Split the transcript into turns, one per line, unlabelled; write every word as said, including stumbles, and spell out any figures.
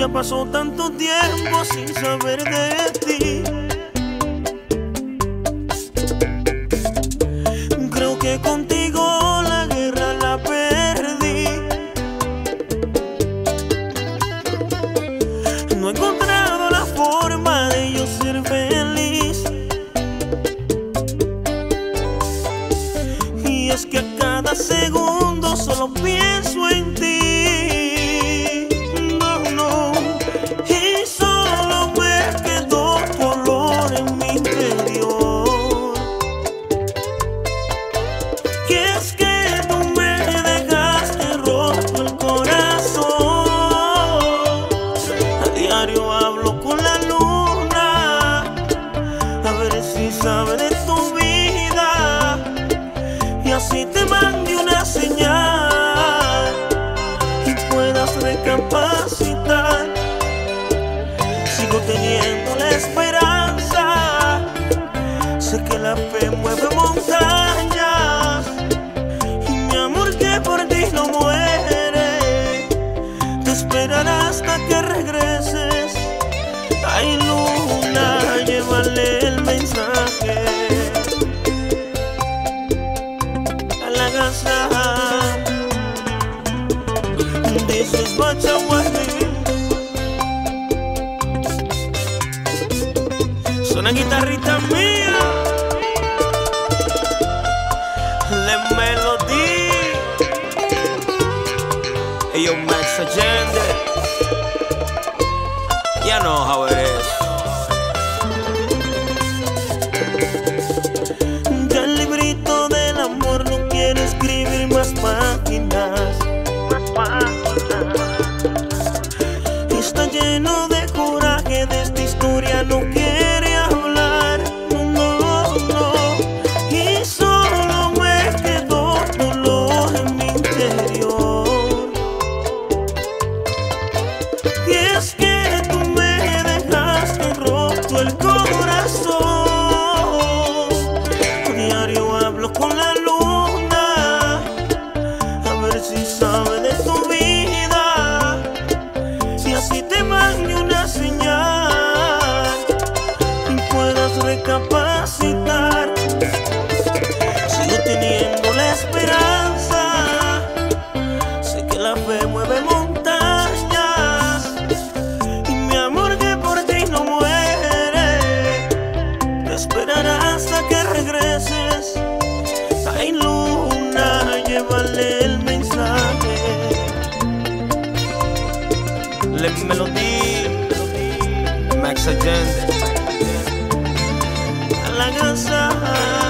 Ya pasó tanto tiempo sin saber de ti. Creo que contigo la guerra la perdí. No he encontrado la forma de yo ser feliz. Y es que a cada segundo solo pienso en ti. Hablo con la luna a ver si sabe de tu vida y así te mande una señal y puedas recapacitar. Sigo teniendo la esperanza, sé que la fe mueve montañas y mi amor que por ti no muere te esperará hasta que regreses. Ay, luna, llévale el mensaje a la casa. This is what I want. Suena guitarrita mía, la melodía. Hey, yo, Max Allende. You know how it is. Ya el librito del amor no quiere escribir más páginas. Más páginas. Está lleno de coraje, de esta historia no quiere hablar. No, no. Y solo me quedó dolor en mi interior. Y es que el corazón. A diario hablo con la luna a ver si sabe de tu vida y así te mande una señal y puedas recapacitar. Sigo teniendo la esperanza, sé que la fe mueve montañas y mi amor que por ti no muere esperará hasta que regreses. Ay, luna, llévale el mensaje. La melodía, Max Allende, a la casa.